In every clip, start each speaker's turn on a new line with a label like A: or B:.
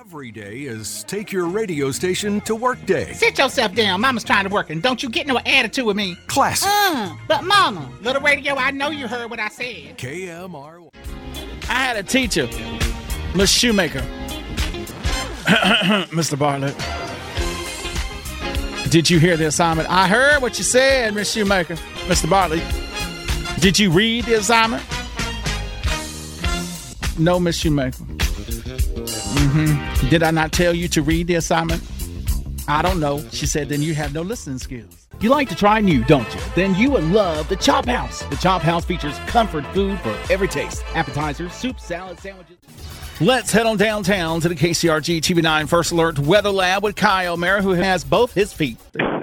A: Every day is take your radio station to work day.
B: Sit yourself down. Mama's trying to work, and don't you get no attitude with me.
A: Classic.
B: But Mama, little radio, I know you heard what I said.
A: KMR.
C: I had a teacher, Miss Shoemaker. Mr. Bartlett. Did you hear the assignment? I heard what you said, Miss Shoemaker. Mr. Bartlett. Did you read the assignment? No, Miss Shoemaker. Did I not tell you to read the assignment? I don't know. She said, then you have no listening skills. You like to try new, don't you? Then you would love the Chop House. The Chop House features comfort food for every taste. Appetizers, soup, salad, sandwiches. Let's head on downtown to the KCRG TV9 First Alert Weather Lab with Kyle O'Mara, who has both his feet.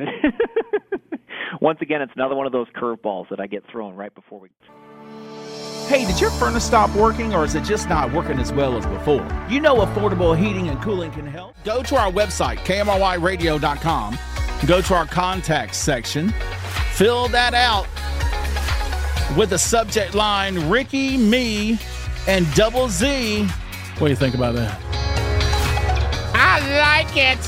D: Once again, it's another one of those curveballs that I get thrown right before we...
C: Hey, did your furnace stop working, or is it just not working as well as before? You know affordable heating and cooling can help. Go to our website, KMRYradio.com. Go to our contact section. Fill that out with the subject line, Ricky, me, and Double Z. What do you think about that?
B: I like it.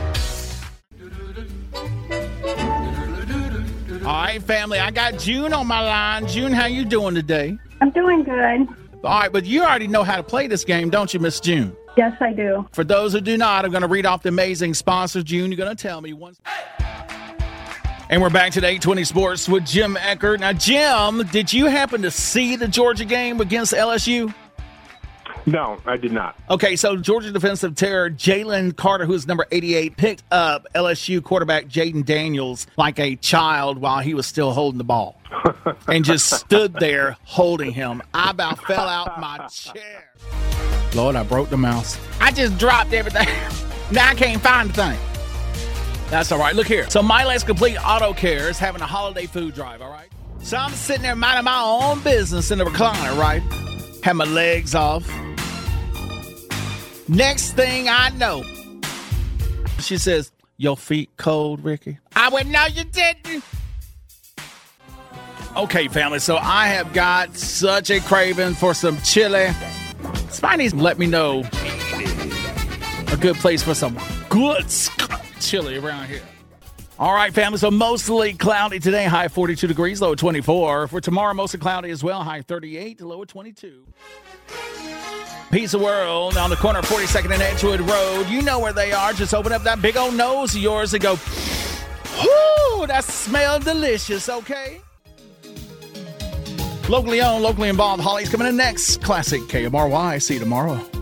C: All right, family, I got June on my line. June, how you doing today?
E: I'm doing good.
C: All right, but you already know how to play this game, don't you, Miss June?
E: Yes, I do.
C: For those who do not, I'm going to read off the amazing sponsors. June, you're going to tell me once. And we're back to the 820 Sports with Jim Eckert. Now, Jim, did you happen to see the Georgia game against LSU?
F: No, I did not.
C: Okay, so Georgia defensive terror Jalen Carter, who's number 88, picked up LSU quarterback Jaden Daniels like a child while he was still holding the ball and just stood there holding him. I about fell out my chair. Lord, I broke the mouse. I just dropped everything. Now I can't find the thing. That's all right. Look here. So Milex Complete Auto Care is having a holiday food drive, all right? So I'm sitting there minding my own business in the recliner, right? Have my legs off. Next thing I know, she says, your feet cold, Ricky?
B: I would know you didn't.
C: Okay, family, so I have got such a craving for some chili. Somebody needs to let me know a good place for some good chili around here. All right, family, so mostly cloudy today, high 42 degrees, low 24. For tomorrow, mostly cloudy as well, high 38 to low 22. Pizza World on the corner of 42nd and Edgewood Road. You know where they are. Just open up that big old nose of yours and go, whoo, that smells delicious, okay? Locally owned, locally involved. Holly's coming in next. Classic KMRY. See you tomorrow.